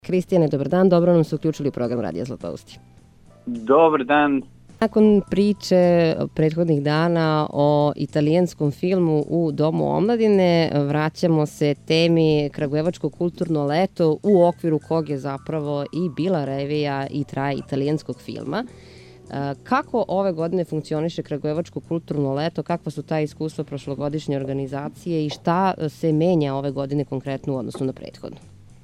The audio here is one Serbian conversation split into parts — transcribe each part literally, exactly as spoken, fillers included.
Kristijane, dobar dan, dobro nam se uključili u program Radija Zlatousti. Dobar dan. Nakon priče prethodnih dana o italijanskom filmu u Domu omladine, vraćamo se temi Kragujevačko kulturno leto, u okviru kog je zapravo i bila revija i traje italijanskog filma. Kako ove godine funkcioniše Kragujevačko kulturno leto, kakva su ta iskustva prošlogodišnje organizacije i šta se menja ove godine konkretno u odnosu na prethodno?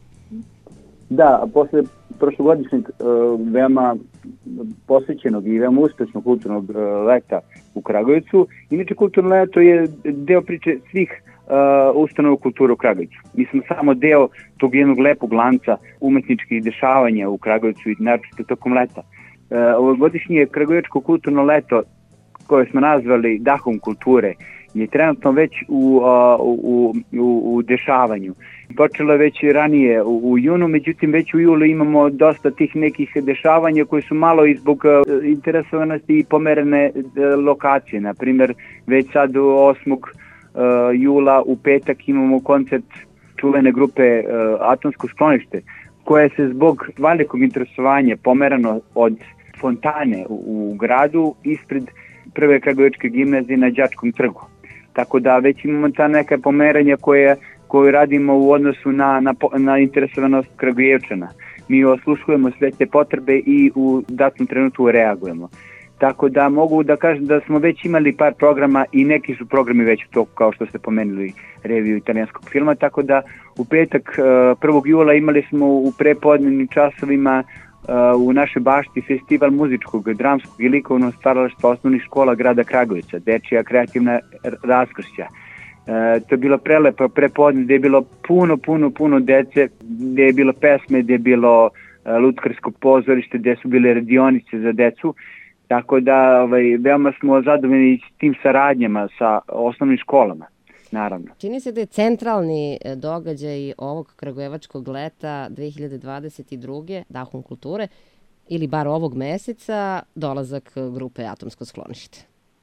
Da, posle prošlogodišnjeg uh, veoma posvećenog i veoma uspešnog kulturnog uh, leta u Kragujevcu, inače kulturno leto je deo priče svih uh, ustanova kulture u Kragujevcu. Mi smo samo deo tog jednog lepog lanca umetničkih dešavanja u Kragujevcu i naročito tokom leta. Uh, ovogodišnje Kragujevačko kulturno leto, koje smo nazvali Dahom kulture, je trenutno već u, u, u, u dešavanju. Počelo je već ranije u, u junu, međutim već u julu imamo dosta tih nekih dešavanja koji su malo i zbog interesovanosti i pomerene lokacije. Naprimjer, već sad osmog jula u petak imamo koncert čuvene grupe Atomsko sklonište, koje se zbog velikog interesovanja pomerano od fontane u, u gradu ispred prve Kragujevačke gimnazije na Đačkom trgu. Tako da već imamo ta neka pomeranja koje, koje radimo u odnosu na, na, na interesovanost Kragujevčana. Mi osluškujemo sve te potrebe i u datom trenutku reagujemo. Tako da mogu da kažem da smo već imali par programa i neki su programi već u toku, kao što ste pomenuli reviju italijanskog filma. Tako da u petak prvog jula imali smo u prepodnevnim časovima u našoj bašti festival muzičkog, dramskog i likovnog stvaralaštva osnovnih škola grada Kragujevca, dečija kreativna raskršća. E, to je bilo prelepo prepodne, gde je bilo puno, puno, puno dece, gde je bilo pesme, gde je bilo e, lutkarsko pozorište, gde su bile radionice za decu. Tako da ovaj, veoma smo zadovoljni s tim saradnjama sa osnovnim školama. Naravno. Čini se da je centralni događaj ovog Kragujevačkog leta dve hiljade dvadeset druge. Dahom kulture, ili bar ovog meseca, dolazak grupe Atomsko sklonište.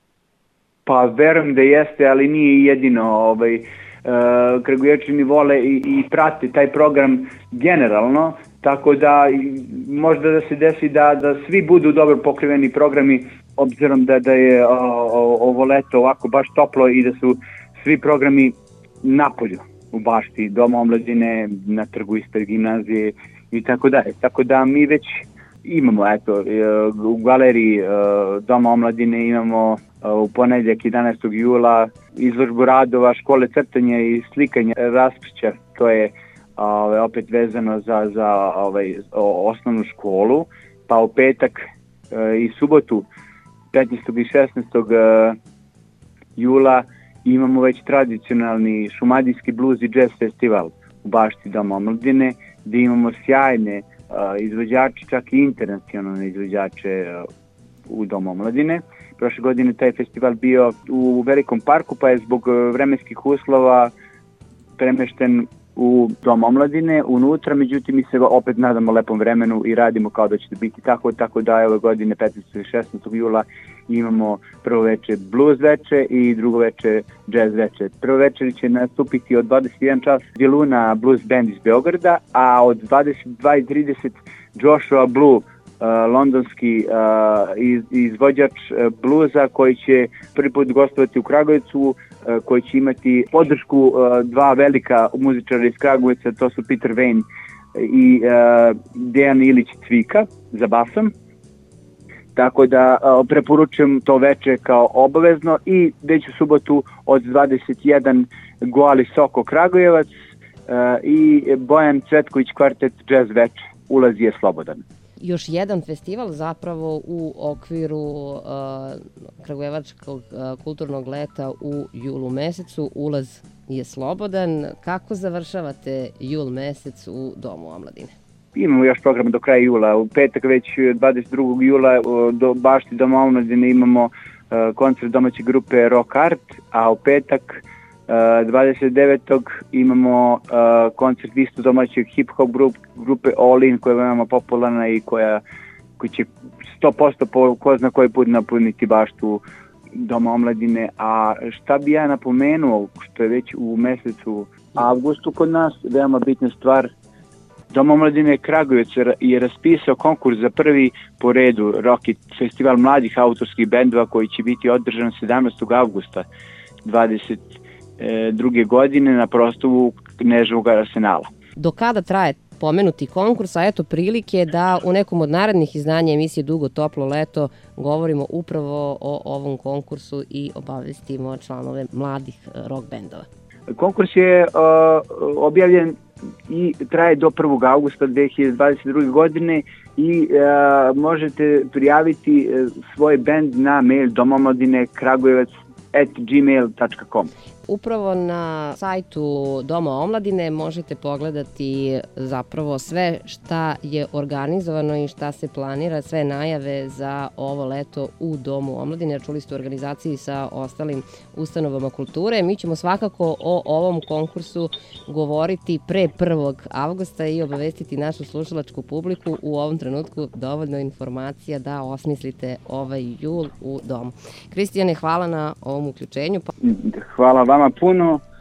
Pa verujem da jeste, ali nije jedino. Ovaj, uh, Kragujevčani vole i, i prate taj program generalno, tako da možda da se desi da, da svi budu dobro pokriveni programi, obzirom da, da je o, o, ovo leto ovako baš toplo i da su svi programi napolju, u bašti, Doma omladine, na trgu ispred gimnazije i tako dalje. Tako da mi već imamo, eto, u galeriji Doma omladine imamo u ponedjeljak jedanaestog jula izložbu radova škole crtanja i slikanja raskršća. To je ove, opet vezano za, za ovaj, osnovnu školu, pa u petak i subotu petnaestog i šesnaestog jula imamo već tradicionalni šumadijski blues i jazz festival u bašti Doma omladine, gde imamo sjajne uh, izvođače, čak i internacionalne izvođače uh, u Domu omladine. Prošle godine taj festival bio u Velikom parku, pa je zbog vremenskih uslova premešten u Dom omladine, unutra, međutim mi se opet nadamo lepom vremenu i radimo kao da će to biti tako, tako da ove godine petnaestog i šesnaestog jula imamo prvo veče blues veče i drugo veče jazz veče. Prvo večer će nastupiti od dvadeset jedan čas Djeluna Blues Band iz Beograda, a od dvadeset dva i trideset Joshua Blue, Uh, londonski uh, iz, izvođač uh, bluza koji će prvi put gostovati u Kragujevcu, uh, koji će imati podršku uh, dva velika muzičara iz Kragujevca, to su Peter Wayne i uh, Dejan Ilić Cvika za basom. Tako da uh, preporučujem to veče kao obavezno i već u subotu od dvadeset jedan Goali Soko Kragujevac uh, i Bojan Cvetković kvartet jazz veče. Ulaz je slobodan. Još jedan festival zapravo u okviru uh, Kragujevačkog uh, kulturnog leta u julu mesecu. Ulaz je slobodan. Kako završavate jul mesec u Domu omladine? Imamo još program do kraja jula. U petak već dvadeset drugog jula do bašti Doma omladine imamo uh, koncert domaće grupe Rock Art, a u petak Uh, dvadeset devetog imamo uh, koncert isto domaćeg hip-hop grup, grupe All In, koja je veoma popularna i koja, koja će sto posto po ko zna koji put napuniti baštu Doma omladine. A šta bi ja napomenuo, što je već u mesecu avgustu kod nas, veoma bitna stvar Dom omladine Kragujevac je raspisao konkurs za prvi po redu rock festival mladih autorskih bendova koji će biti održan sedamnaestog avgusta dvadeset druge godine na prostoru Kneževog arsenala. Do kada traje pomenuti konkurs, a eto prilike da u nekom od narednih izdanja emisije Dugo toplo leto govorimo upravo o ovom konkursu i obavestimo članove mladih rock bendova. Konkurs je uh, objavljen i traje do prvog avgusta dve hiljade dvadeset druge godine i uh, možete prijaviti uh, svoj bend na mail domomladine kragujevac at gmail dot com. Upravo na sajtu Doma omladine možete pogledati zapravo sve šta je organizovano i šta se planira, sve najave za ovo leto u Domu omladine. Čuli ste u organizaciji sa ostalim ustanovama kulture. Mi ćemo svakako o ovom konkursu govoriti pre prvog avgusta i obavestiti našu slušalačku publiku. U ovom trenutku dovoljno informacija da osmislite ovaj jul u domu. Kristijane, hvala na ovom uključenju. Hvala vama puno.